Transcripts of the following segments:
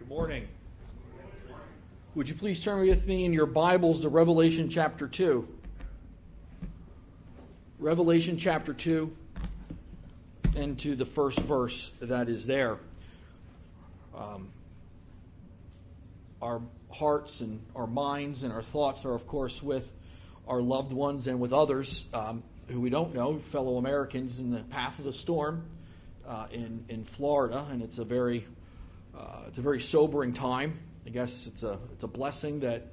Good morning. Would you please turn with me in your Bibles to Revelation chapter 2? Revelation chapter 2 and to the first verse that is there. Our hearts and our minds and our thoughts are, of course, with our loved ones and with others who we don't know, fellow Americans in the path of the storm in Florida, and it's a very sobering time. I guess it's a blessing that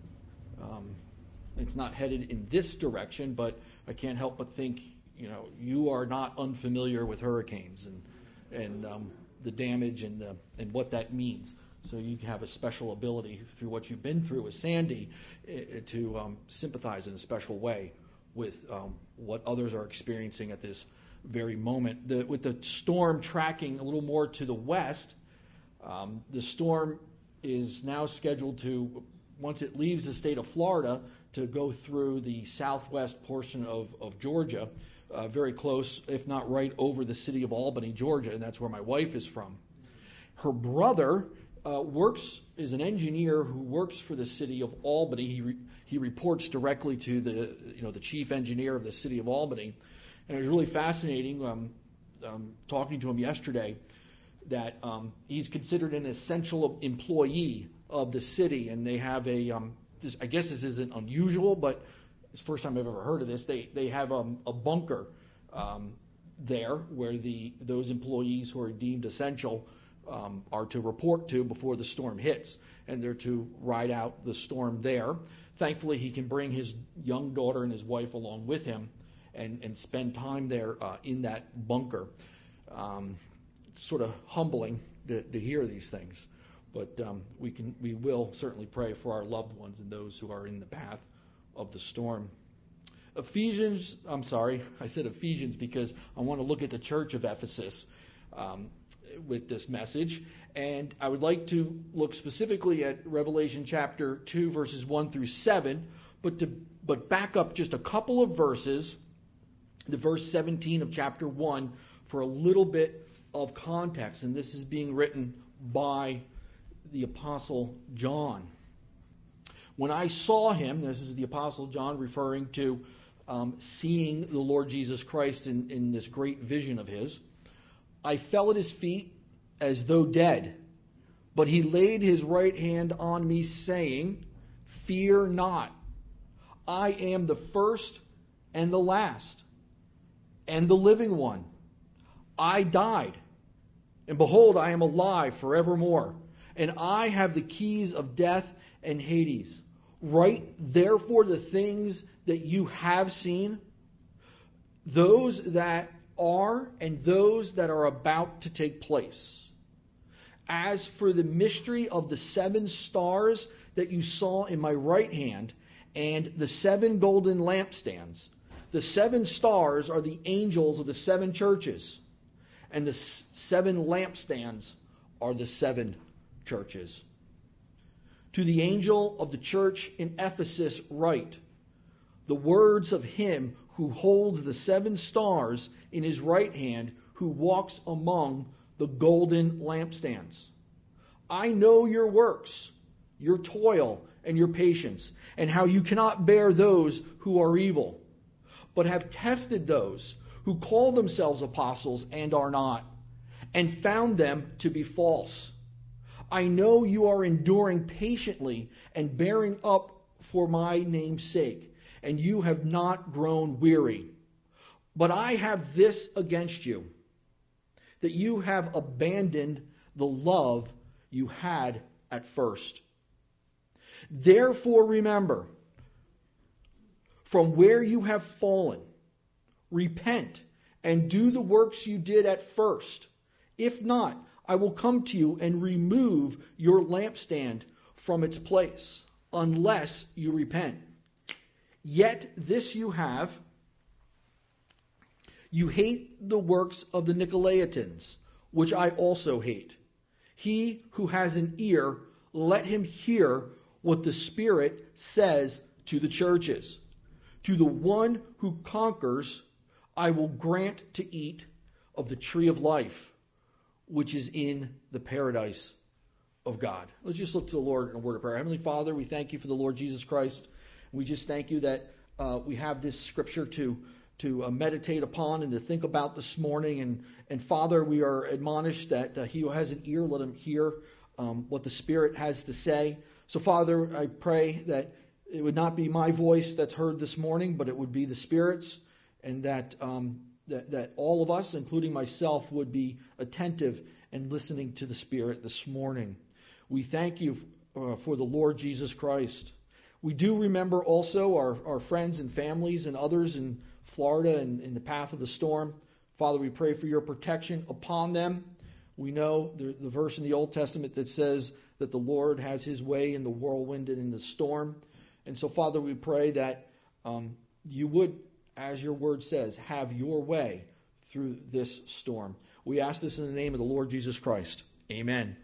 it's not headed in this direction, but I can't help but think, you are not unfamiliar with hurricanes and the damage and what that means. So you have a special ability through what you've been through with Sandy to sympathize in a special way with what others are experiencing at this very moment. With the storm tracking a little more to the west, the storm is now scheduled to, once it leaves the state of Florida, to go through the southwest portion of Georgia, very close, if not right over the city of Albany, Georgia, and that's where my wife is from. Her brother is an engineer who works for the city of Albany. He reports directly to the chief engineer of the city of Albany, and it was really fascinating talking to him yesterday that he's considered an essential employee of the city, and they have I guess this isn't unusual, but it's the first time I've ever heard of this. They have a bunker there where those employees who are deemed essential are to report to before the storm hits, and they're to ride out the storm there. Thankfully, he can bring his young daughter and his wife along with him and spend time there in that bunker. It's sort of humbling to hear these things, but we will certainly pray for our loved ones and those who are in the path of the storm. I said Ephesians because I want to look at the church of Ephesus with this message, and I would like to look specifically at Revelation chapter 2, verses 1 through 7, but back up just a couple of verses, the verse 17 of chapter 1, for a little bit of context, and this is being written by the Apostle John. When I saw him, this is the Apostle John referring to seeing the Lord Jesus Christ in this great vision of his, I fell at his feet as though dead, but he laid his right hand on me, saying, "Fear not, I am the first and the last, and the living one. I died, and behold, I am alive forevermore, and I have the keys of death and Hades. Write therefore the things that you have seen, those that are and those that are about to take place. As for the mystery of the 7 stars that you saw in my right hand and the 7 golden lampstands, the 7 stars are the angels of the 7 churches, and the 7 lampstands are the 7 churches. To the angel of the church in Ephesus write, the words of him who holds the 7 stars in his right hand, who walks among the golden lampstands. I know your works, your toil, and your patience, and how you cannot bear those who are evil, but have tested those who call themselves apostles and are not, and found them to be false. I know you are enduring patiently and bearing up for my name's sake, and you have not grown weary. But I have this against you, that you have abandoned the love you had at first. Therefore remember, from where you have fallen, repent and do the works you did at first. If not, I will come to you and remove your lampstand from its place, unless you repent. Yet this you have: you hate the works of the Nicolaitans, which I also hate. He who has an ear, let him hear what the Spirit says to the churches. To the one who conquers, I will grant to eat of the tree of life, which is in the paradise of God. Let's just look to the Lord in a word of prayer. Heavenly Father, we thank you for the Lord Jesus Christ. We just thank you that we have this scripture to meditate upon and to think about this morning. And Father, we are admonished that he who has an ear, let him hear what the Spirit has to say. So Father, I pray that it would not be my voice that's heard this morning, but it would be the Spirit's, and that that all of us, including myself, would be attentive and listening to the Spirit this morning. We thank you for the Lord Jesus Christ. We do remember also our friends and families and others in Florida and in the path of the storm. Father, we pray for your protection upon them. We know the verse in the Old Testament that says that the Lord has his way in the whirlwind and in the storm. And so, Father, we pray that you would, as your word says, have your way through this storm. We ask this in the name of the Lord Jesus Christ. Amen.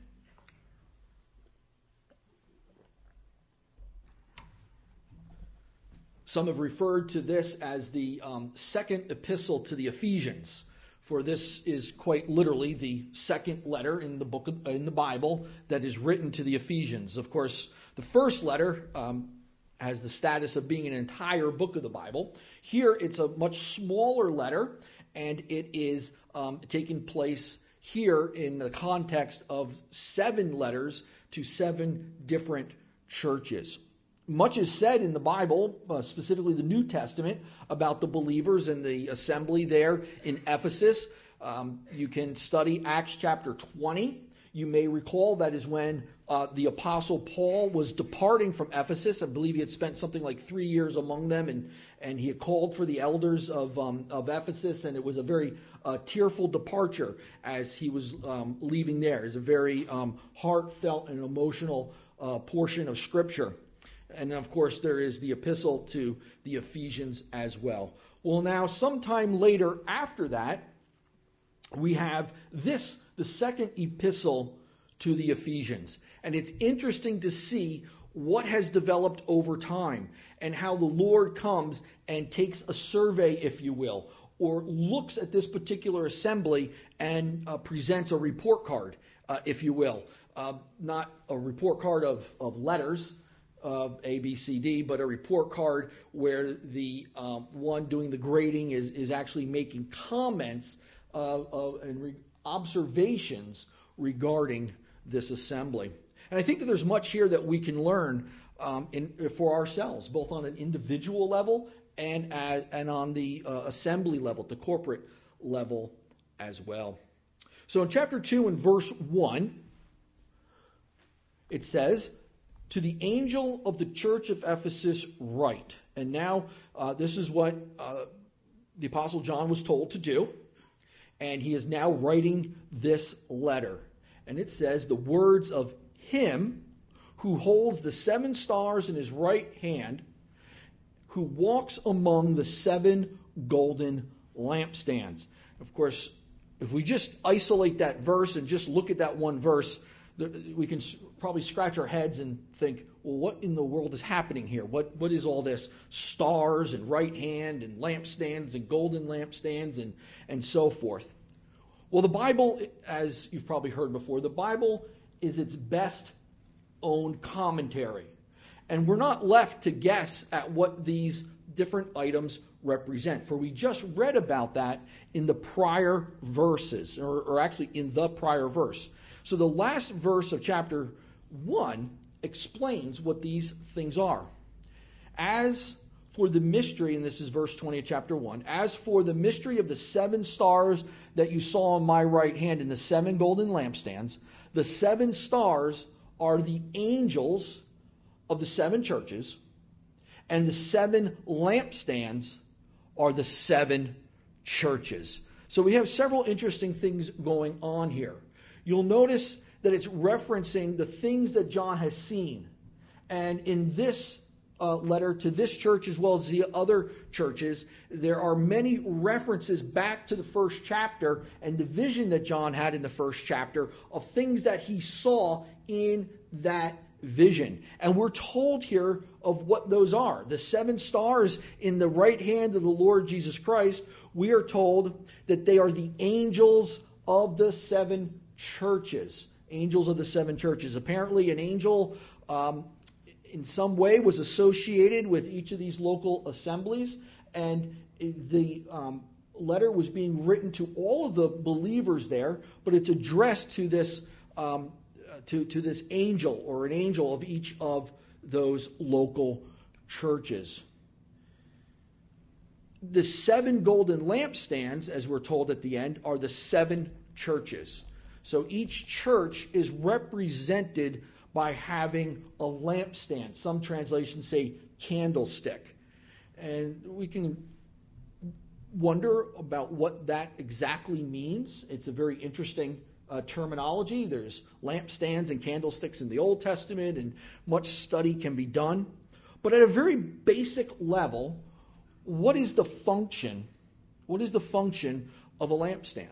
Some have referred to this as the second epistle to the Ephesians, for this is quite literally the second letter in the Bible that is written to the Ephesians. Of course, the first letter has the status of being an entire book of the Bible. Here, it's a much smaller letter, and it is taking place here in the context of 7 letters to 7 different churches. Much is said in the Bible, specifically the New Testament, about the believers in the assembly there in Ephesus. You can study Acts chapter 20. You may recall that is when the Apostle Paul was departing from Ephesus. I believe he had spent something like 3 years among them, and he had called for the elders of Ephesus, and it was a very tearful departure as he was leaving there. It's a very heartfelt and emotional portion of Scripture. And of course, there is the epistle to the Ephesians as well. Well, now, sometime later after that, we have this, the second epistle to the Ephesians. And it's interesting to see what has developed over time and how the Lord comes and takes a survey, if you will, or looks at this particular assembly and presents a report card, if you will. Not a report card of letters, A, B, C, D, but a report card where the one doing the grading is actually making comments and observations regarding this assembly. And I think that there's much here that we can learn for ourselves, both on an individual level and on the assembly level, the corporate level as well. So in chapter 2 and verse 1, it says, "To the angel of the church of Ephesus write." And now this is what the Apostle John was told to do. And he is now writing this letter. And it says, "The words of him who holds the 7 stars in his right hand, who walks among the 7 golden lampstands." Of course, if we just isolate that verse and just look at that one verse, we can probably scratch our heads and think, well, what in the world is happening here? What is all this stars and right hand and lampstands and golden lampstands and so forth? Well, the Bible, as you've probably heard before, the Bible is its best owned commentary. And we're not left to guess at what these different items represent, for we just read about that in the prior verses, or actually in the prior verse. So the last verse of chapter 1 explains what these things are. "As for the mystery," and this is verse 20 of chapter 1, "as for the mystery of the 7 stars that you saw on my right hand and the 7 golden lampstands, the 7 stars are the angels of the 7 churches, and the 7 lampstands are the 7 churches." So we have several interesting things going on here. You'll notice that it's referencing the things that John has seen. And in this letter to this church as well as the other churches, there are many references back to the first chapter and the vision that John had in the first chapter of things that he saw in that vision. And we're told here of what those are. The 7 stars in the right hand of the Lord Jesus Christ, we are told that they are the angels of the 7 churches. Angels of the seven churches. Apparently an angel in some way was associated with each of these local assemblies, and the letter was being written to all of the believers there, but it's addressed to this to this angel, or an angel of each of those local churches. The 7 golden lampstands, as we're told at the end, are the 7 churches. So each church is represented by having a lampstand. Some translations say candlestick. And we can wonder about what that exactly means. It's a very interesting terminology. There's lampstands and candlesticks in the Old Testament, and much study can be done. But at a very basic level, what is the function? What is the function of a lampstand?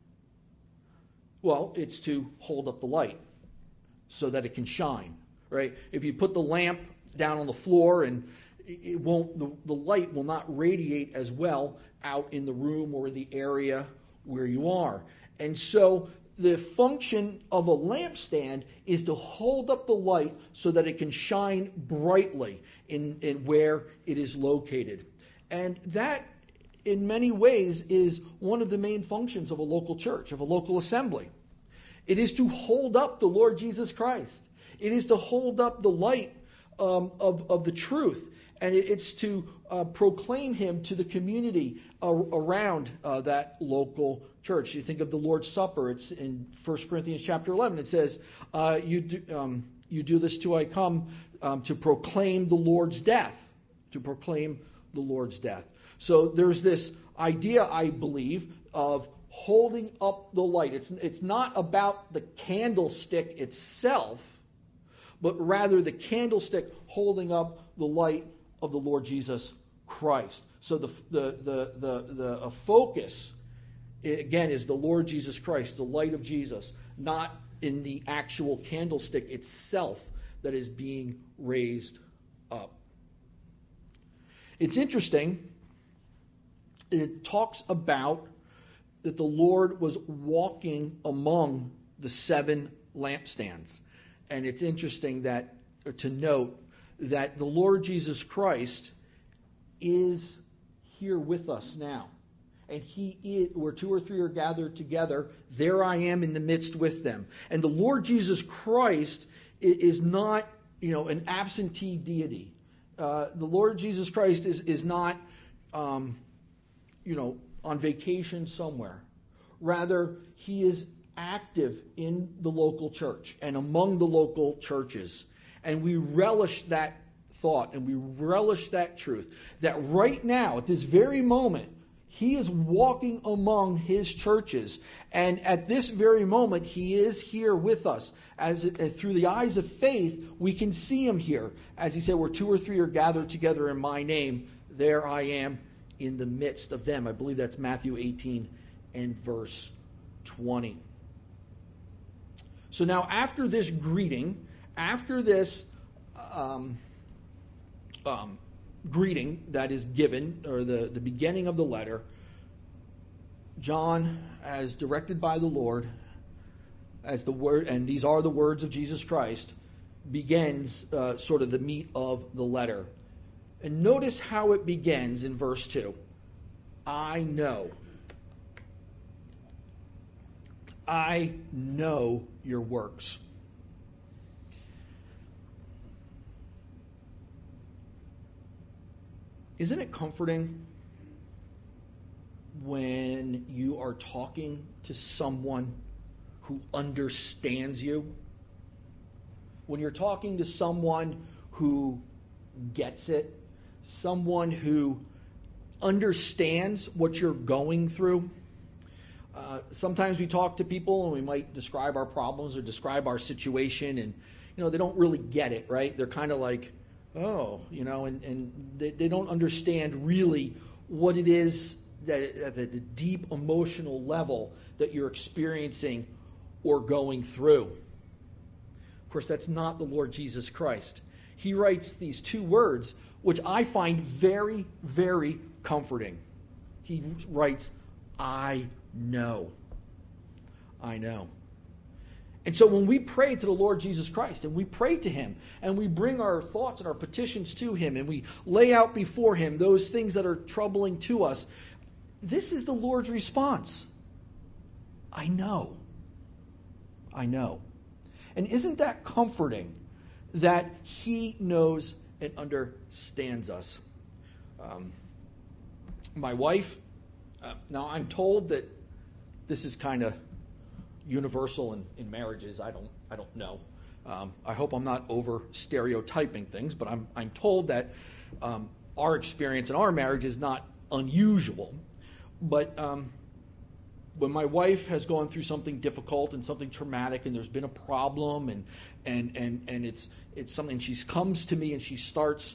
Well, it's to hold up the light so that it can shine, right? If you put the lamp down on the floor, and it won't, the light will not radiate as well out in the room or the area where you are. And so the function of a lampstand is to hold up the light so that it can shine brightly in where it is located. And that, in many ways, is one of the main functions of a local church, of a local assembly. It is to hold up the Lord Jesus Christ. It is to hold up the light of the truth. And it's to proclaim him to the community around that local church. You think of the Lord's Supper. It's in 1 Corinthians chapter 11. It says, you do this till I come, to proclaim the Lord's death. To proclaim the Lord's death. So there's this idea, I believe, of holding up the light. It's not about the candlestick itself, but rather the candlestick holding up the light of the Lord Jesus Christ. So the focus, again, is the Lord Jesus Christ, the light of Jesus, not in the actual candlestick itself that is being raised up. It's interesting, it talks about that the Lord was walking among the 7 lampstands. And it's interesting to note that the Lord Jesus Christ is here with us now. And he is, where 2 or 3 are gathered together, there I am in the midst with them. And the Lord Jesus Christ is not, an absentee deity. The Lord Jesus Christ is not, on vacation somewhere. Rather, he is active in the local church and among the local churches. And we relish that thought, and we relish that truth, that right now, at this very moment, he is walking among his churches. And at this very moment, he is here with us. Through the eyes of faith, we can see him here. As he said, where 2 or 3 are gathered together in my name, there I am in the midst of them. I believe that's Matthew 18 and verse 20. So now after this greeting, after this greeting that is given, or the beginning of the letter, John, as directed by the Lord, as the word, and these are the words of Jesus Christ, begins sort of the meat of the letter. And notice how it begins in verse 2. I know your works. Isn't it comforting when you are talking to someone who understands you? When you're talking to someone who gets it, someone who understands what you're going through. Sometimes we talk to people and we might describe our problems or describe our situation, and they don't really get it, right? They're kind of like, oh, and they don't understand really what it is that at the deep emotional level that you're experiencing or going through. Of course, that's not the Lord Jesus Christ. He writes these 2 words, which I find very, very comforting. He writes, I know. I know. And so when we pray to the Lord Jesus Christ and we pray to him and we bring our thoughts and our petitions to him and we lay out before him those things that are troubling to us, this is the Lord's response. I know. I know. And isn't that comforting that he knows and understands us? My wife, now I'm told that this is kind of universal in marriages. I don't know. I hope I'm not over stereotyping things, but I'm told that our experience in our marriage is not unusual. But when my wife has gone through something difficult and something traumatic, and there's been a problem, and it's something, she comes to me and she starts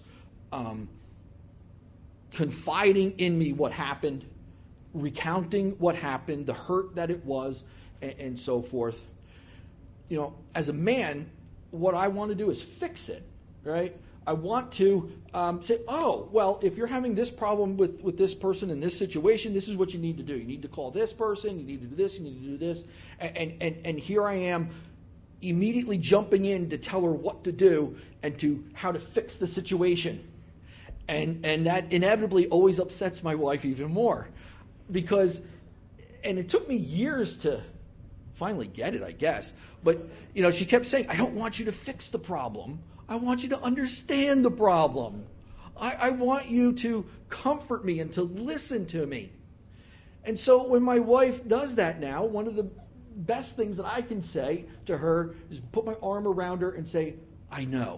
confiding in me what happened, recounting what happened, the hurt that it was, and so forth. You know, as a man, what I want to do is fix it, right? I want to say, oh, well, if you're having this problem with this person in this situation, this is what you need to do. You need to call this person, you need to do this, you need to do this. And here I am immediately jumping in to tell her what to do and to how to fix the situation. And that inevitably always upsets my wife even more. Because, and it took me years to finally get it, I guess. But, you know, she kept saying, I don't want you to fix the problem. I want you to understand the problem. I want you to comfort me and to listen to me. And so when my wife does that now, one of the best things that I can say to her is put my arm around her and say, I know.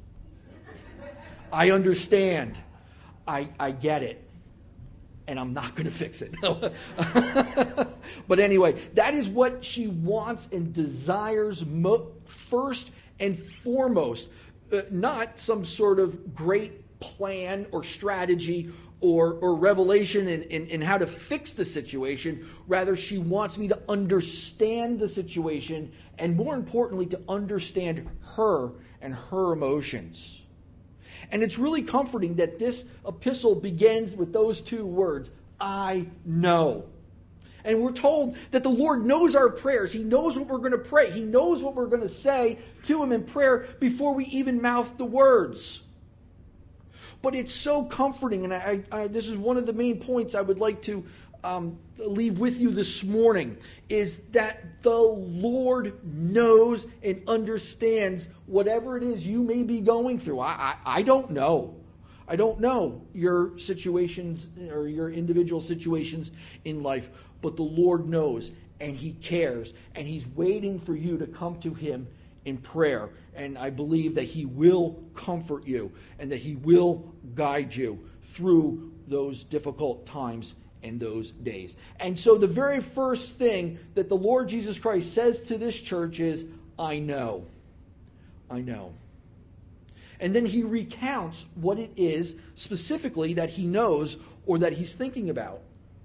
I understand. I get it. And I'm not going to fix it. But anyway, that is what she wants and desires first and foremost. Not some sort of great plan or strategy or revelation in how to fix the situation. Rather, she wants me to understand the situation and, more importantly, to understand her and her emotions. And it's really comforting that this epistle begins with those two words, I know. And we're told that the Lord knows our prayers. He knows what we're going to pray. He knows what we're going to say to him in prayer before we even mouth the words. But it's so comforting, and this is one of the main points I would like to leave with you this morning, is that the Lord knows and understands whatever it is you may be going through. I don't know. I don't know your situations or your individual situations in life, but the Lord knows, and he cares, and he's waiting for you to come to him in prayer. And I believe that he will comfort you and that he will guide you through those difficult times and those days. And so the very first thing that the Lord Jesus Christ says to this church is, I know. I know. And then he recounts what it is specifically that he knows or that he's thinking about.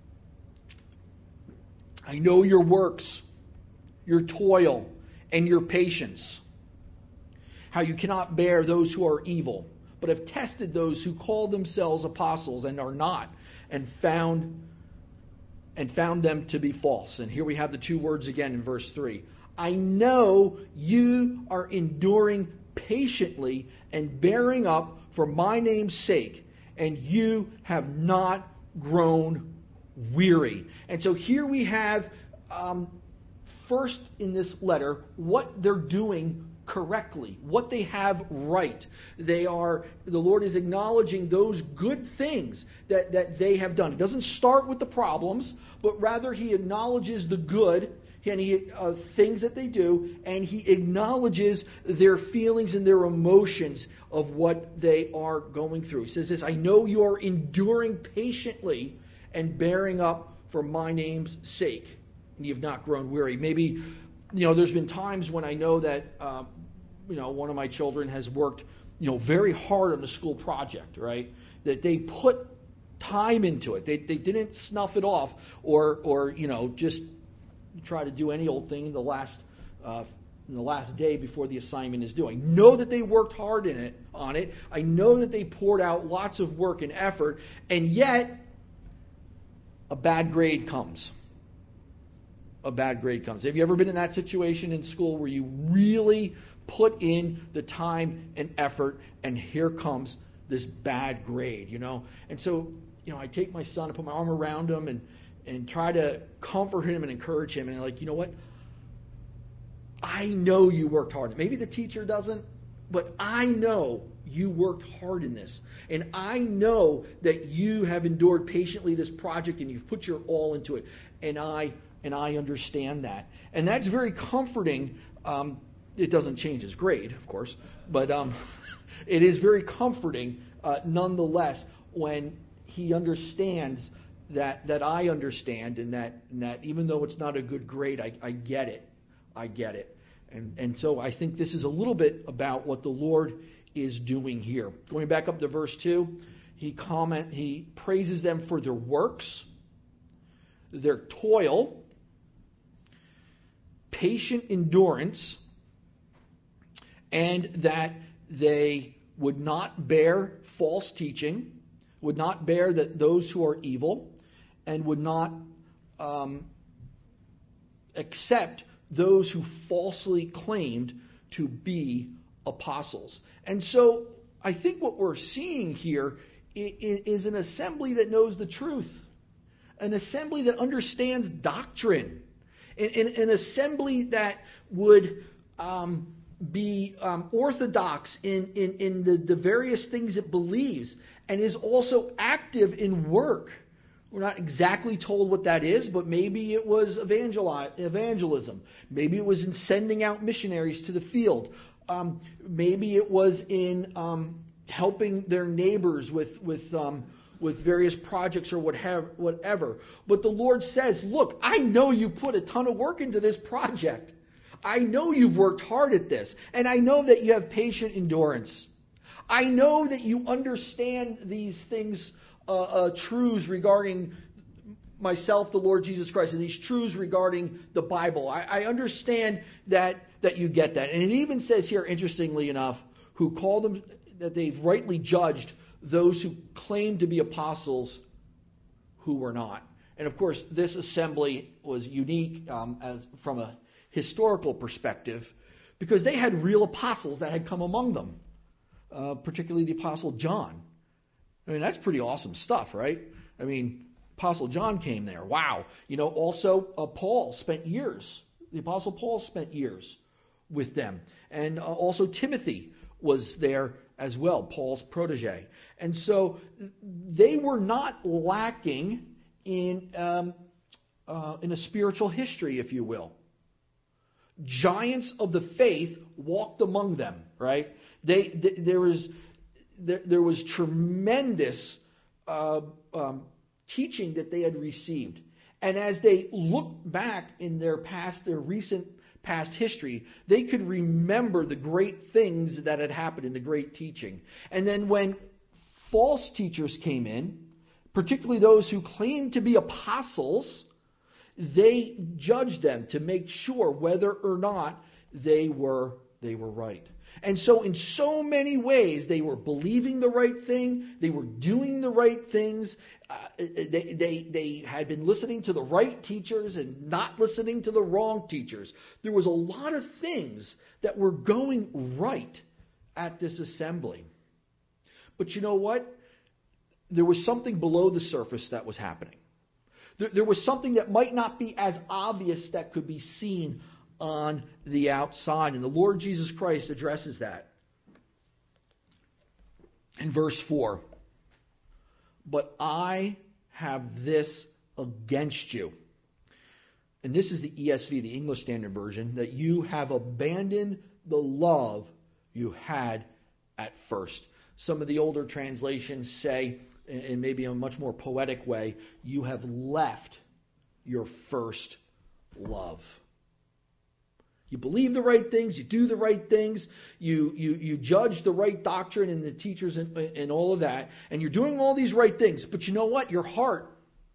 I know your works, your toil, and your patience. How you cannot bear those who are evil, but have tested those who call themselves apostles and are not, and found them to be false. And here we have the two words again in verse 3. I know you are enduring patiently and bearing up for my name's sake, and you have not grown weary. And so here we have first in this letter what they're doing correctly, what they have right. The Lord is acknowledging those good things that they have done. It doesn't start with the problems, but rather he acknowledges the good and things that they do, and he acknowledges their feelings and their emotions of what they are going through. He says this, I know you are enduring patiently and bearing up for my name's sake, and you have not grown weary. Maybe, there's been times when I know that, one of my children has worked, very hard on a school project, right? That they put time into it. They didn't snuff it off or just try to do any old thing in the last day before the assignment is due. I know that they worked hard on it. I know that they poured out lots of work and effort, and yet a bad grade comes. a bad grade comes. Have you ever been in that situation in school where you really put in the time and effort, and here comes this bad grade, And so, I take my son, I put my arm around him and try to comfort him and encourage him. And I'm like, you know what? I know you worked hard. Maybe the teacher doesn't, but I know you worked hard in this. And I know that you have endured patiently this project and you've put your all into it. And I understand that. And that's very comforting. It doesn't change his grade, of course, but it is very comforting nonetheless when he understands that I understand, and that even though it's not a good grade, I get it. I get it. And so I think this is a little bit about what the Lord is doing here. Going back up to verse 2, he praises them for their works, their toil, patient endurance, and that they would not bear false teaching, would not bear that those who are evil, and would not accept those who falsely claimed to be apostles. And so I think what we're seeing here is an assembly that knows the truth, an assembly that understands doctrine, an assembly that would be orthodox in the various things it believes, and is also active in work. We're not exactly told what that is, but maybe it was evangelism. Maybe it was in sending out missionaries to the field. Maybe it was in helping their neighbors with various projects or whatever. But the Lord says, look, I know you put a ton of work into this project. I know you've worked hard at this. And I know that you have patient endurance. I know that you understand these things, truths regarding myself, the Lord Jesus Christ, and these truths regarding the Bible. I understand that you get that. And it even says here, interestingly enough, who call them, that they've rightly judged those who claim to be apostles who were not. And of course, this assembly was unique from a historical perspective, because they had real apostles that had come among them, particularly the Apostle John. I mean, that's pretty awesome stuff, right? I mean, Apostle John came there. Wow. Also Paul spent years. The Apostle Paul spent years with them. And also Timothy was there as well, Paul's protege. And so they were not lacking in a spiritual history, if you will. Giants of the faith walked among them, right? There was tremendous teaching that they had received. And as they looked back in their recent past history, they could remember the great things that had happened in the great teaching. And then when false teachers came in, particularly those who claimed to be apostles, they judged them to make sure whether or not they were right. And so in so many ways, they were believing the right thing. They were doing the right things. They had been listening to the right teachers and not listening to the wrong teachers. There was a lot of things that were going right at this assembly. But you know what? There was something below the surface that was happening. There was something that might not be as obvious that could be seen on the outside. And the Lord Jesus Christ addresses that in verse 4. But I have this against you. And this is the ESV, the English Standard Version, that you have abandoned the love you had at first. Some of the older translations say, in maybe a much more poetic way, you have left your first love. You believe the right things, you do the right things, you judge the right doctrine and the teachers and all of that, and you're doing all these right things. But you know what? Your heart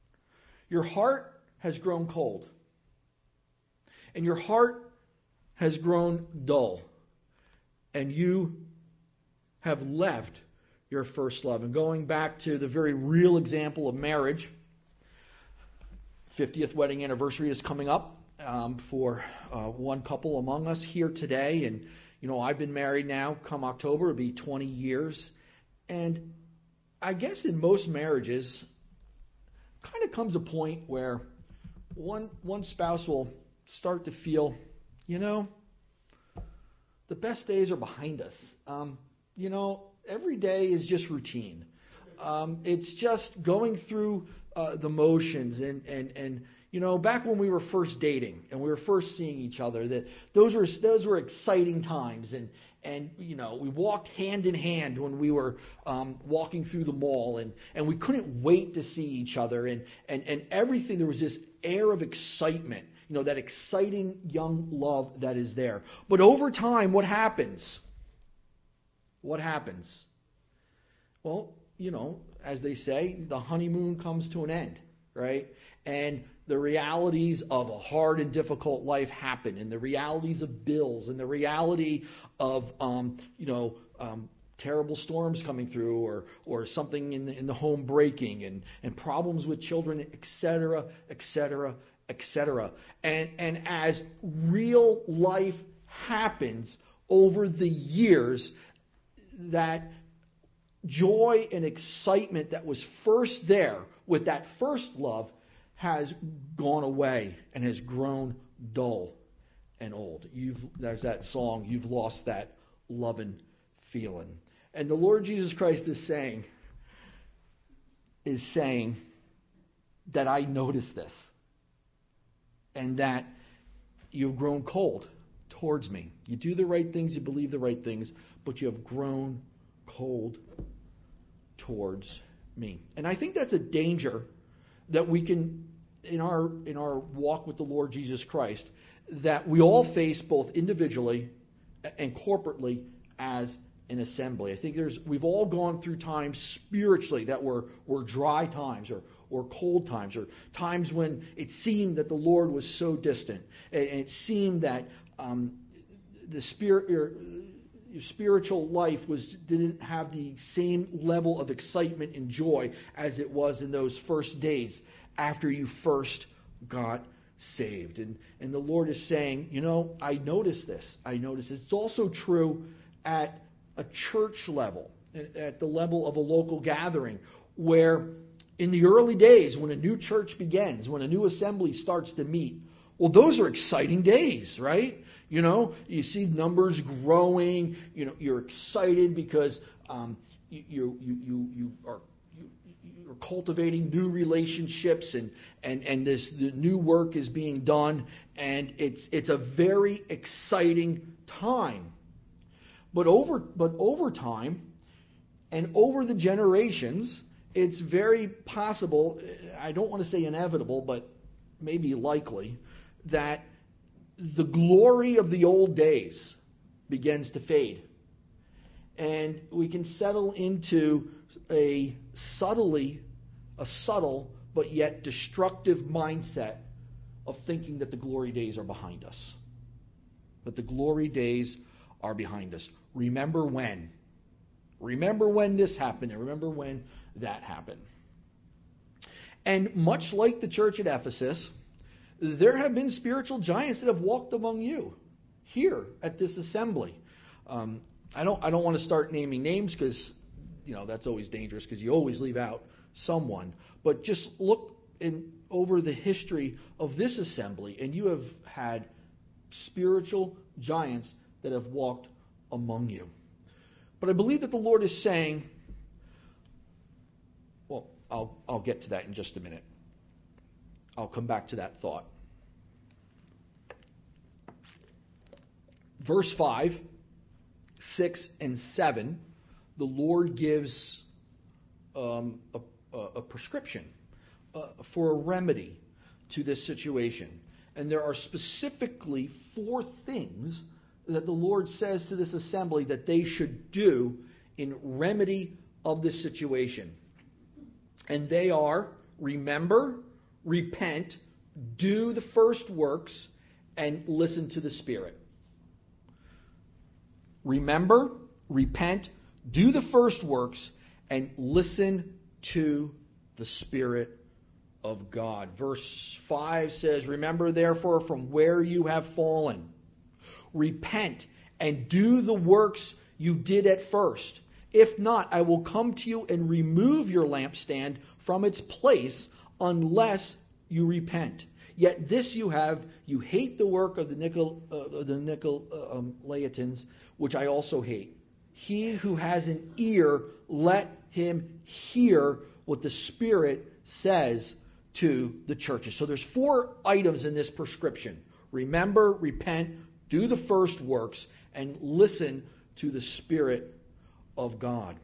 has grown cold. And your heart has grown dull. And you have left your first love. And going back to the very real example of marriage, 50th wedding anniversary is coming up. for one couple among us here today. And, I've been married now, come October, it'll be 20 years. And I guess in most marriages, kind of comes a point where one spouse will start to feel, the best days are behind us. Every day is just routine. It's just going through the motions and back when we were first dating and we were first seeing each other, that those were exciting times, and we walked hand in hand when we were walking through the mall, and we couldn't wait to see each other, and everything. There was this air of excitement, that exciting young love that is there. But over time, what happens? What happens? Well, as they say, the honeymoon comes to an end, right? And the realities of a hard and difficult life happen, and the realities of bills, and the reality of terrible storms coming through, or something in the home breaking, and problems with children, etc., etc., etc. And as real life happens over the years, that joy and excitement that was first there with that first love has gone away and has grown dull and old. There's that song, you've lost that loving feeling. And the Lord Jesus Christ is saying that I notice this, and that you've grown cold towards me. You do the right things, you believe the right things, but you have grown cold towards me. And I think that's a danger that we can, in our walk with the Lord Jesus Christ, that we all face both individually and corporately as an assembly. I think we've all gone through times spiritually that were dry times, or cold times, or times when it seemed that the Lord was so distant, and it seemed that the spiritual life didn't have the same level of excitement and joy as it was in those first days after you first got saved. And the Lord is saying, I notice this. I notice this. It's also true at a church level, at the level of a local gathering, where in the early days, when a new church begins, when a new assembly starts to meet, well, those are exciting days, right? You see numbers growing. You're excited because you're cultivating new relationships, and the new work is being done, and it's a very exciting time. But over time, and over the generations, it's very possible, I don't want to say inevitable, but maybe likely, that the glory of the old days begins to fade. And we can settle into a subtle but yet destructive mindset of thinking that the glory days are behind us. But the glory days are behind us. Remember when. Remember when this happened, and remember when that happened. And much like the church at Ephesus, there have been spiritual giants that have walked among you here at this assembly. I don't want to start naming names, because that's always dangerous, because you always leave out someone. But just look over the history of this assembly, and you have had spiritual giants that have walked among you. But I believe that the Lord is saying, well, I'll get to that in just a minute. I'll come back to that thought. Verse 5, 6, and 7, the Lord gives a prescription for a remedy to this situation. And there are specifically 4 things that the Lord says to this assembly that they should do in remedy of this situation. And they are: remember, repent, do the first works, and listen to the Spirit. Remember, repent, do the first works, and listen to the Spirit of God. Verse 5 says, "Remember therefore from where you have fallen. Repent and do the works you did at first. If not, I will come to you and remove your lampstand from its place unless you repent. Yet this you have, you hate the work of the Nicolaitans, which I also hate. He who has an ear, let him hear what the Spirit says to the churches." So there's 4 items in this prescription. Remember, repent, do the first works, and listen to the Spirit of God.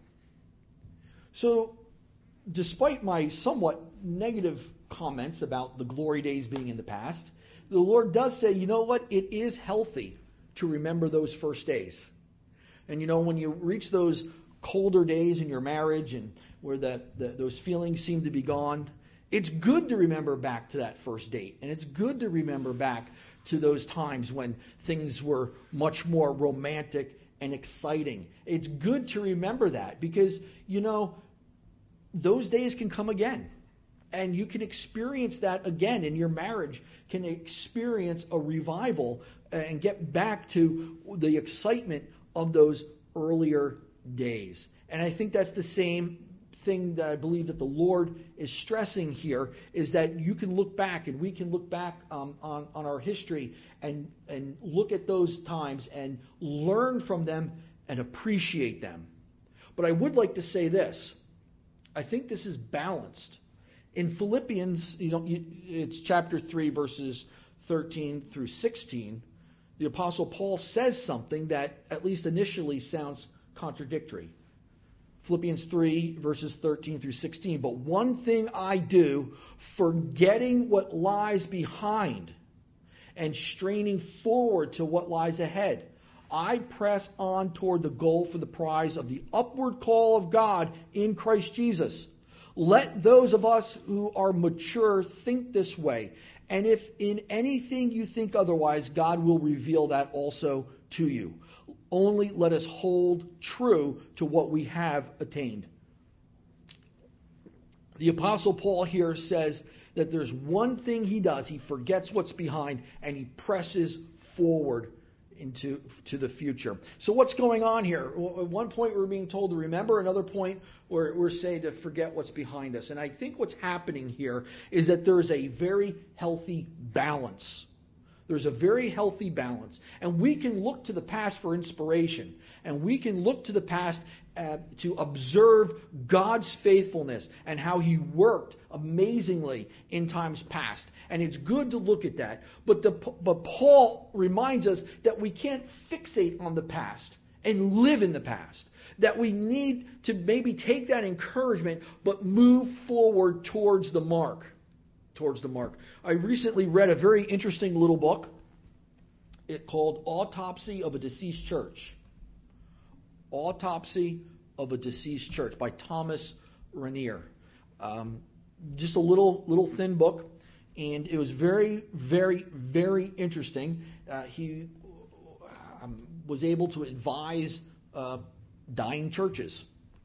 So, despite my somewhat negative comments about the glory days being in the past, the Lord does say, you know what? It is healthy to remember those first days. And you know, when you reach those colder days in your marriage and where those feelings seem to be gone, it's good to remember back to that first date. And it's good to remember back to those times when things were much more romantic and exciting. It's good to remember that because, you know, those days can come again. And you can experience that again in your marriage, can experience a revival and get back to the excitement of those earlier days. And I think that's the same thing that I believe that the Lord is stressing here, is that you can look back and we can look back on our history and look at those times and learn from them and appreciate them. But I would like to say this. I think this is balanced. In Philippians, it's chapter 3, verses 13 through 16, the Apostle Paul says something that at least initially sounds contradictory. Philippians 3, verses 13 through 16. "But one thing I do, forgetting what lies behind and straining forward to what lies ahead, I press on toward the goal for the prize of the upward call of God in Christ Jesus. Let those of us who are mature think this way. And if in anything you think otherwise, God will reveal that also to you. Only let us hold true to what we have attained." The Apostle Paul here says that there's one thing he does. He forgets what's behind and he presses forward to the future. So what's going on here? Well, at one point we're being told to remember, another point we're saying to forget what's behind us. And I think what's happening here is that there is a very healthy balance. There's a very healthy balance. And we can look to the past for inspiration. And we can look to the past to observe God's faithfulness and how he worked amazingly in times past. And it's good to look at that. But Paul reminds us that we can't fixate on the past and live in the past. That we need to maybe take that encouragement but move forward towards the mark. I recently read a very interesting little book. It's called Autopsy of a Deceased Church. Autopsy of a Deceased Church by Thomas Rainier. Just a little thin book, and it was very, very, very interesting. He was able to advise dying churches.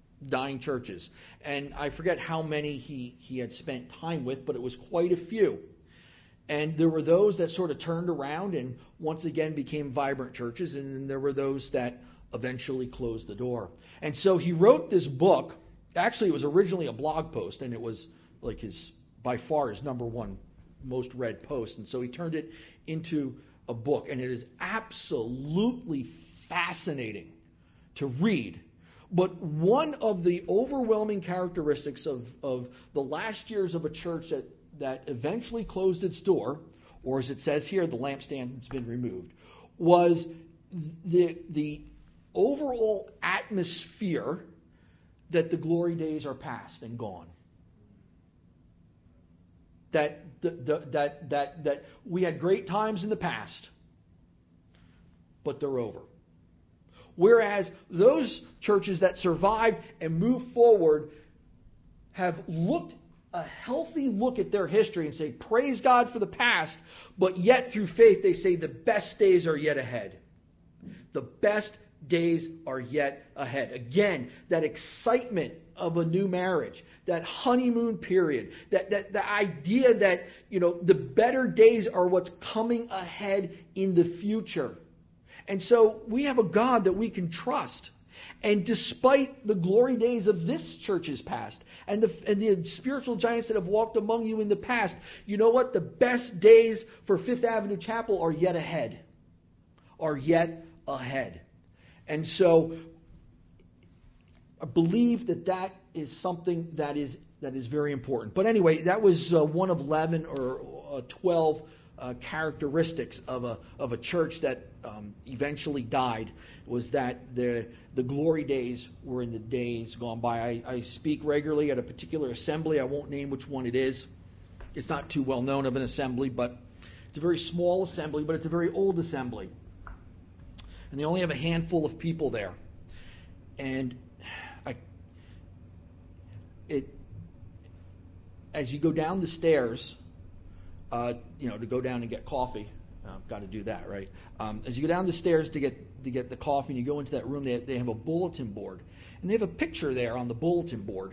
And I forget how many he had spent time with, but it was quite a few. And there were those that sort of turned around and once again became vibrant churches, and then there were those that eventually closed the door. And so he wrote this book. Actually, it was originally a blog post, and it was like by far his number one most read post. And so he turned it into a book, and it is absolutely fascinating to read. But one of the overwhelming characteristics of the last years of a church that eventually closed its door, or as it says here, the lampstand has been removed, was the overall atmosphere that the glory days are past and gone. That we had great times in the past, but they're over. Whereas those churches that survived and moved forward have looked a healthy look at their history and say, praise God for the past, but yet through faith they say the best days are yet ahead. The best days are yet ahead. Again, that excitement of a new marriage, that honeymoon period, that the idea that, the better days are what's coming ahead in the future. And so we have a God that we can trust. And despite the glory days of this church's past and the spiritual giants that have walked among you in the past, you know what? The best days for Fifth Avenue Chapel are yet ahead. And so I believe that is something that is very important. But anyway, that was one of 11 or 12 characteristics of a church that eventually died, was that the glory days were in the days gone by. I speak regularly at a particular assembly. I won't name which one it is. It's not too well known of an assembly, but it's a very small assembly, but it's a very old assembly. And they only have a handful of people there. And as you go down the stairs, to go down and get coffee, got to do that, right? As you go down the stairs to get the coffee, and you go into that room, they have a bulletin board, and they have a picture there on the bulletin board,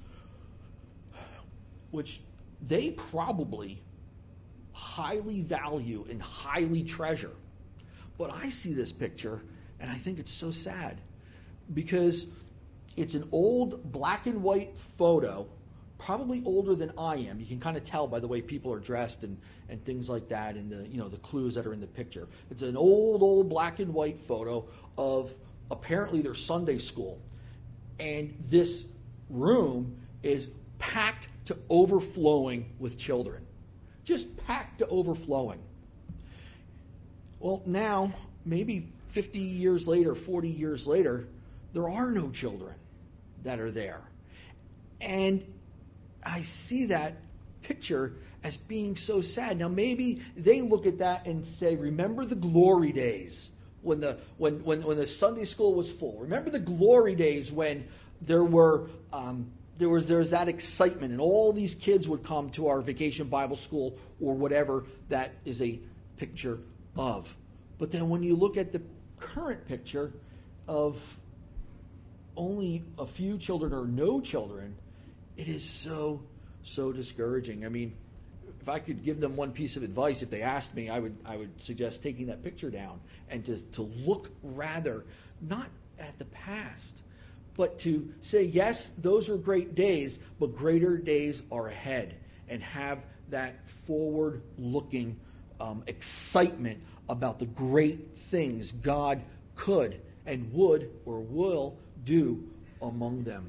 which they probably highly value and highly treasure. But I see this picture, and I think it's so sad, because it's an old black and white photo, probably older than I am. You can kind of tell by the way people are dressed and things like that, and the clues that are in the picture. It's an old black and white photo of apparently their Sunday school. And this room is packed to overflowing with children. Just packed to overflowing. Well, now, maybe 50 years later, 40 years later, there are no children that are there. And I see that picture as being so sad. Now, maybe they look at that and say, remember the glory days when the Sunday school was full. Remember the glory days when there was that excitement and all these kids would come to our vacation Bible school or whatever that is a picture of. But then when you look at the current picture of only a few children or no children, it is so discouraging. I mean, if I could give them one piece of advice, if they asked me, I would suggest taking that picture down and to look rather not at the past, but to say, yes, those are great days, but greater days are ahead, and have that forward-looking excitement about the great things God could and would or will do among them.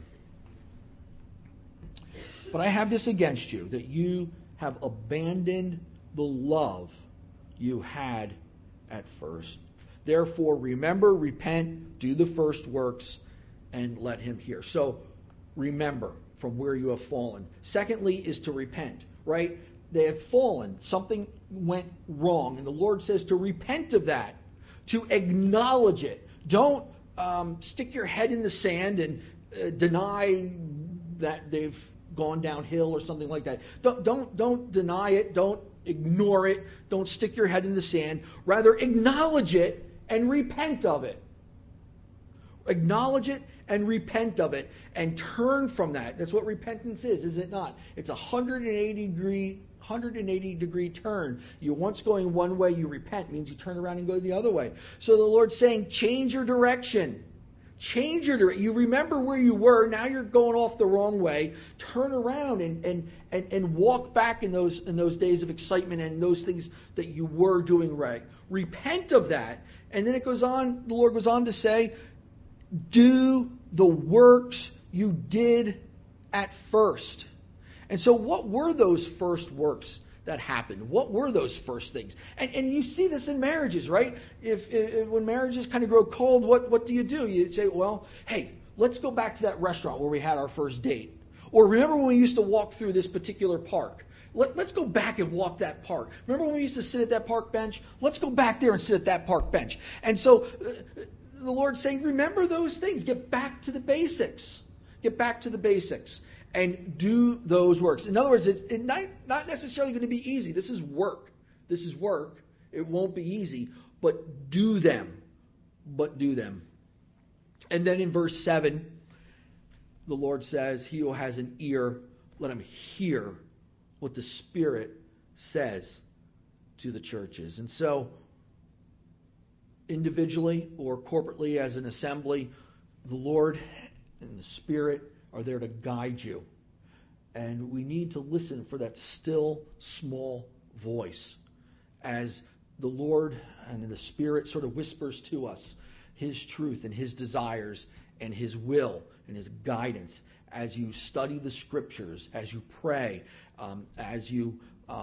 But I have this against you, that you have abandoned the love you had at first. Therefore, remember, repent, do the first works, and let him hear. So, remember from where you have fallen. Secondly is to repent, right? They have fallen. Something went wrong. And the Lord says to repent of that, to acknowledge it. Don't stick your head in the sand and deny that they've gone downhill or something like that. Don't deny it. Don't ignore it. Don't stick your head in the sand. Rather, acknowledge it and repent of it. Acknowledge it and repent of it and turn from that. That's what repentance is it not? It's a 180 degree turn. You're once going one way, you repent, means you turn around and go the other way. So the Lord's saying, change your direction. Change your direction. You remember where you were, now you're going off the wrong way. Turn around and walk back in those days of excitement and those things that you were doing right. Repent of that. And then the Lord goes on to say, do the works you did at first. And so what were those first works that happened? What were those first things? And you see this in marriages, right? If when marriages kind of grow cold, what do? You say, well, hey, let's go back to that restaurant where we had our first date. Or remember when we used to walk through this particular park? Let's go back and walk that park. Remember when we used to sit at that park bench? Let's go back there and sit at that park bench. And so the Lord's saying, remember those things. Get back to the basics. Get back to the basics. And do those works. In other words, it's not necessarily going to be easy. This is work. This is work. It won't be easy. But do them. And then in verse 7, the Lord says, he who has an ear, let him hear what the Spirit says to the churches. And so, individually or corporately as an assembly, the Lord and the Spirit are there to guide you. And we need to listen for that still, small voice as the Lord and the Spirit sort of whispers to us his truth and his desires and his will and his guidance as you study the Scriptures, as you pray, as you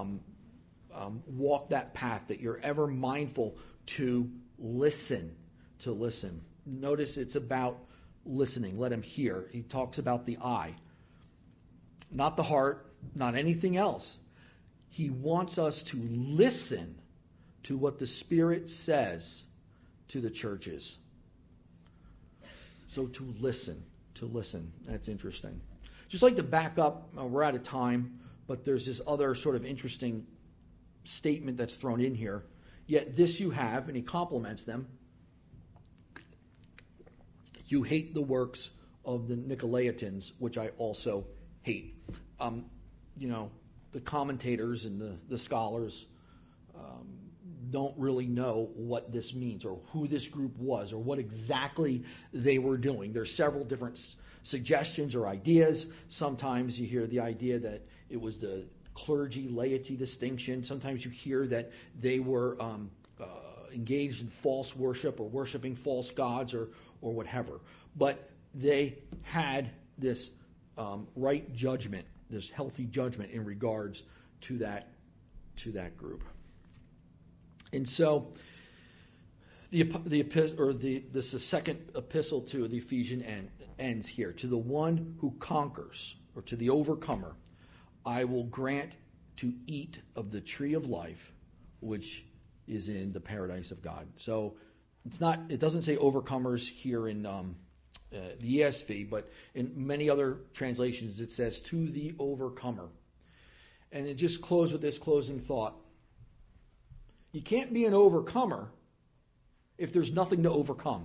walk that path, that you're ever mindful to listen. Notice it's about listening. Let him hear. He talks about the eye, not the heart, not anything else. He wants us to listen to what the Spirit says to the churches. So to listen. That's interesting. Just like to back up, we're out of time, but there's this other sort of interesting statement that's thrown in here. Yet this you have, and he compliments them. You hate the works of the Nicolaitans, which I also hate. The commentators and the scholars don't really know what this means or who this group was or what exactly they were doing. There's several different suggestions or ideas. Sometimes you hear the idea that it was the clergy-laity distinction. Sometimes you hear that they were engaged in false worship or worshiping false gods or whatever. But they had this right judgment, this healthy judgment in regards to that group. And so this is the second epistle to the Ephesian ends here. To the one who conquers, or to the overcomer, I will grant to eat of the tree of life, which is in the paradise of God. So it doesn't say overcomers here in the ESV, but in many other translations it says to the overcomer. And it just close with this closing thought. You can't be an overcomer if there's nothing to overcome.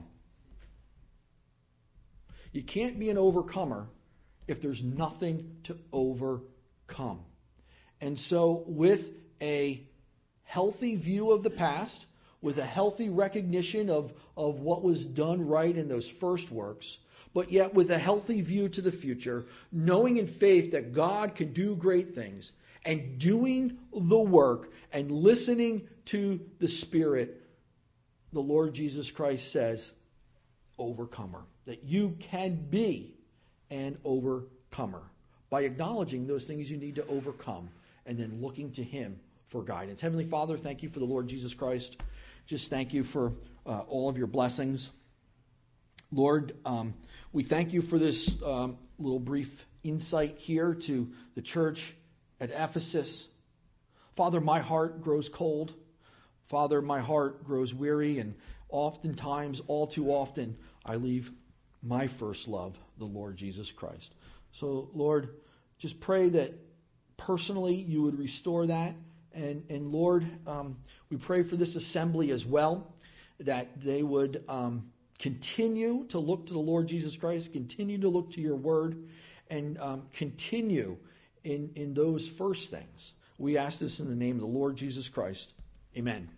You can't be an overcomer if there's nothing to overcome. And so with a healthy view of the past, with a healthy recognition of what was done right in those first works, but yet with a healthy view to the future, knowing in faith that God can do great things, and doing the work and listening to the Spirit, the Lord Jesus Christ says, overcomer. That you can be an overcomer by acknowledging those things you need to overcome and then looking to Him for guidance. Heavenly Father, thank you for the Lord Jesus Christ. Just thank you for all of your blessings. Lord, we thank you for this little brief insight here to the church at Ephesus. Father, my heart grows cold. Father, my heart grows weary, and oftentimes, all too often, I leave my first love, the Lord Jesus Christ. So, Lord, just pray that personally you would restore that. And Lord, we pray for this assembly as well, that they would continue to look to the Lord Jesus Christ, continue to look to your word, and continue in those first things. We ask this in the name of the Lord Jesus Christ. Amen.